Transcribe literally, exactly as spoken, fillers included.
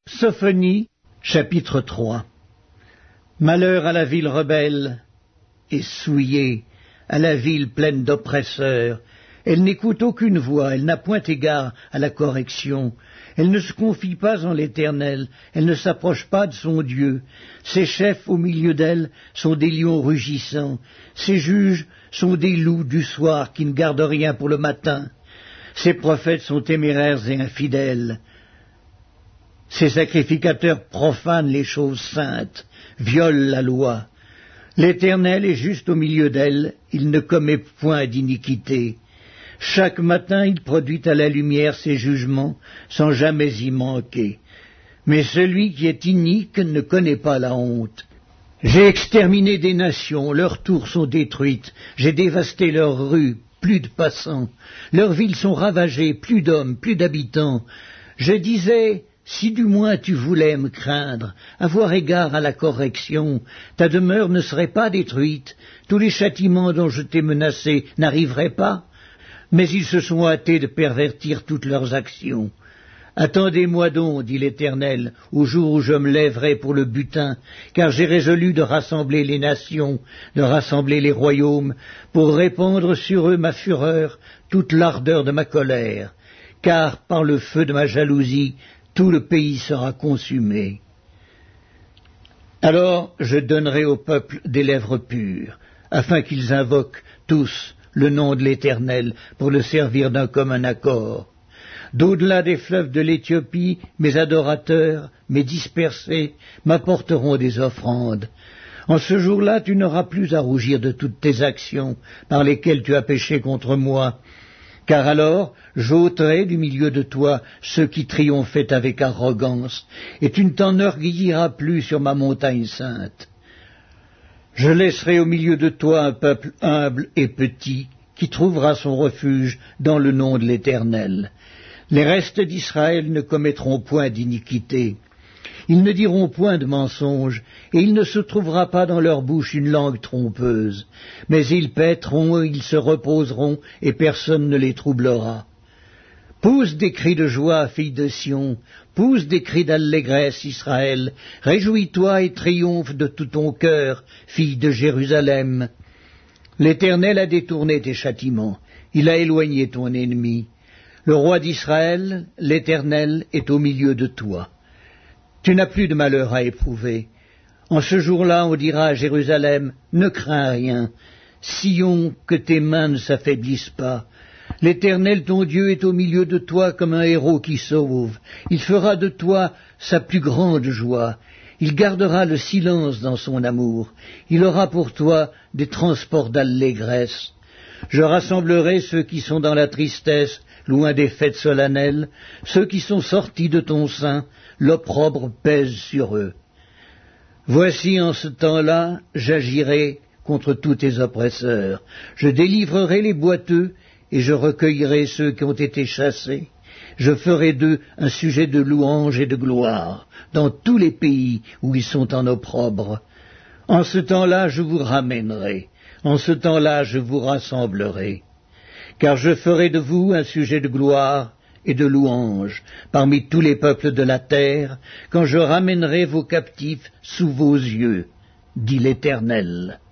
Sophonie, chapitre trois. Malheur à la ville rebelle et souillée, à la ville pleine d'oppresseurs. Elle n'écoute aucune voix, elle n'a point égard à la correction. Elle ne se confie pas en l'Éternel, elle ne s'approche pas de son Dieu. Ses chefs au milieu d'elle sont des lions rugissants, ses juges sont des loups du soir qui ne gardent rien pour le matin. Ses prophètes sont téméraires et infidèles. Ses sacrificateurs profanent les choses saintes, violent la loi. L'Éternel est juste au milieu d'elle, il ne commet point d'iniquité. Chaque matin il produit à la lumière ses jugements, sans jamais y manquer. Mais celui qui est inique ne connaît pas la honte. J'ai exterminé des nations, leurs tours sont détruites, j'ai dévasté leurs rues, plus de passants. Leurs villes sont ravagées, plus d'hommes, plus d'habitants. Je disais, si du moins tu voulais me craindre, avoir égard à la correction, ta demeure ne serait pas détruite, tous les châtiments dont je t'ai menacé n'arriveraient pas. Mais ils se sont hâtés de pervertir toutes leurs actions. Attendez-moi donc, dit l'Éternel, au jour où je me lèverai pour le butin, car j'ai résolu de rassembler les nations, de rassembler les royaumes, pour répandre sur eux ma fureur, toute l'ardeur de ma colère, car par le feu de ma jalousie, tout le pays sera consumé. Alors je donnerai au peuple des lèvres pures, afin qu'ils invoquent tous le nom de l'Éternel pour le servir d'un commun accord. D'au-delà des fleuves de l'Éthiopie, mes adorateurs, mes dispersés, m'apporteront des offrandes. En ce jour-là, tu n'auras plus à rougir de toutes tes actions par lesquelles tu as péché contre moi, car alors j'ôterai du milieu de toi ceux qui triomphaient avec arrogance, et tu ne t'enorgueilliras plus sur ma montagne sainte. Je laisserai au milieu de toi un peuple humble et petit, qui trouvera son refuge dans le nom de l'Éternel. Les restes d'Israël ne commettront point d'iniquité. Ils ne diront point de mensonge, et il ne se trouvera pas dans leur bouche une langue trompeuse. Mais ils paîtront, ils se reposeront, et personne ne les troublera. Pousse des cris de joie, fille de Sion, pousse des cris d'allégresse, Israël. Réjouis-toi et triomphe de tout ton cœur, fille de Jérusalem. L'Éternel a détourné tes châtiments, il a éloigné ton ennemi. Le roi d'Israël, l'Éternel, est au milieu de toi. Tu n'as plus de malheur à éprouver. En ce jour-là, on dira à Jérusalem, ne crains rien. Sion, que tes mains ne s'affaiblissent pas. L'Éternel, ton Dieu, est au milieu de toi comme un héros qui sauve. Il fera de toi sa plus grande joie. Il gardera le silence dans son amour. Il aura pour toi des transports d'allégresse. Je rassemblerai ceux qui sont dans la tristesse, loin des fêtes solennelles, ceux qui sont sortis de ton sein, l'opprobre pèse sur eux. Voici en ce temps-là, j'agirai contre tous tes oppresseurs. Je délivrerai les boiteux et je recueillerai ceux qui ont été chassés. Je ferai d'eux un sujet de louange et de gloire dans tous les pays où ils sont en opprobre. En ce temps-là, je vous ramènerai. En ce temps-là, je vous rassemblerai. Car je ferai de vous un sujet de gloire et de louange parmi tous les peuples de la terre, quand je ramènerai vos captifs sous vos yeux, dit l'Éternel.